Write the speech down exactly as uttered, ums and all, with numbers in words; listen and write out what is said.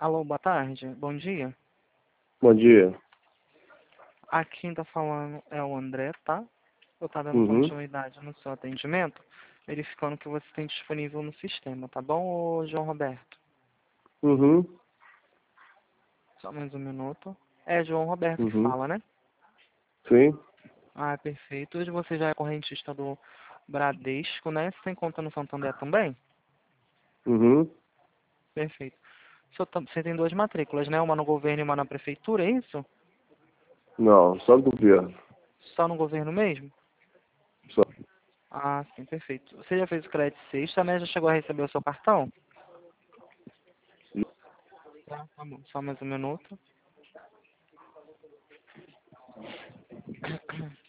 Alô, boa tarde, bom dia. Bom dia. Aqui quem tá falando é o André, tá? Eu tá dando Uhum. continuidade no seu atendimento, verificando o que você tem disponível no sistema, tá bom, ô João Roberto? Uhum. Só mais um minuto. É João Roberto que Uhum. fala, né? Sim. Ah, perfeito. Hoje você já é correntista do Bradesco, né? Você tem conta no Santander também? Uhum. Perfeito. O senhor tam- Você tem duas matrículas, né? Uma no governo e uma na prefeitura, é isso? Não, só governo. Só no governo mesmo? Só. Ah, sim, perfeito. Você já fez o crédito sexta, né? Já chegou a receber o seu cartão? Tá, tá bom. Só mais um minuto.